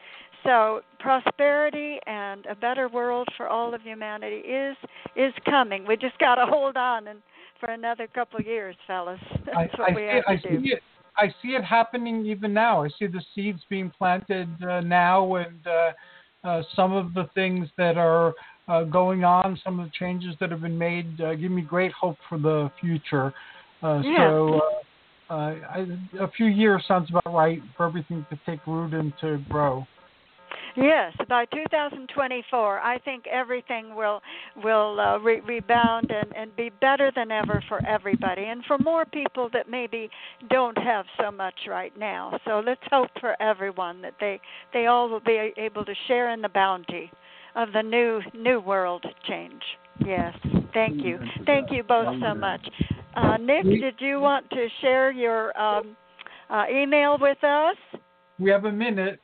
So prosperity and a better world for all of humanity is is coming. We just got to hold on and for another couple of years, fellas. That's I, what I we see, have to I do. See it. I see it happening even now. I see the seeds being planted uh, now, and uh, uh, some of the things that are uh, going on, some of the changes that have been made, uh, give me great hope for the future. Uh, Yeah. So uh, uh, I, a few years sounds about right for everything to take root and to grow. Yes, by two thousand twenty-four, I think everything will will uh, re- rebound and, and be better than ever for everybody, and for more people that maybe don't have so much right now. So let's hope for everyone that they, they all will be able to share in the bounty of the new new world change. Yes, thank you. Thank you both so much. Uh, Nick, did you want to share your um, uh, email with us? We have a minute.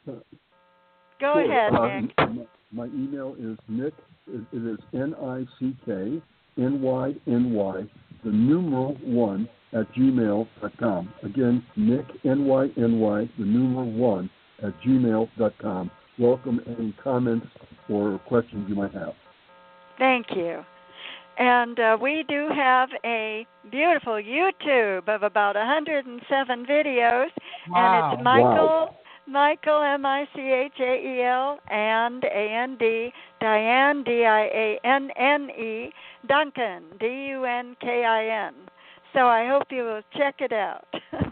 Go Sure. ahead, uh, Nick. My, my email is Nick, it, it is N I C K N Y N Y, the numeral one, at gmail dot com. Again, Nick, N Y N Y, the numeral one, at gmail dot com. Welcome any comments or questions you might have. Thank you. And uh, we do have a beautiful YouTube of about one hundred seven videos, Wow. and it's Michael... Wow. Michael, M I C H A E L, and A N D, Diane, D I A N N E, Duncan, D U N K I N. So I hope you will check it out.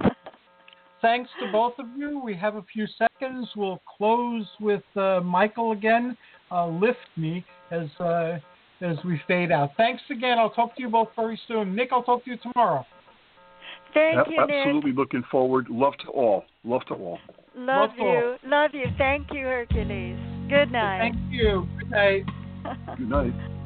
Thanks to both of you. We have a few seconds. We'll close with uh, Michael again. Uh, Lift Me, as uh, as we fade out. Thanks again. I'll talk to you both very soon. Nick, I'll talk to you tomorrow. Thank Yep, you, Nick. absolutely looking forward. Love to all. Love to all. Love, Love you. all. Love you. Thank you, Hercules. Good night. Thank you. Good night. Good night.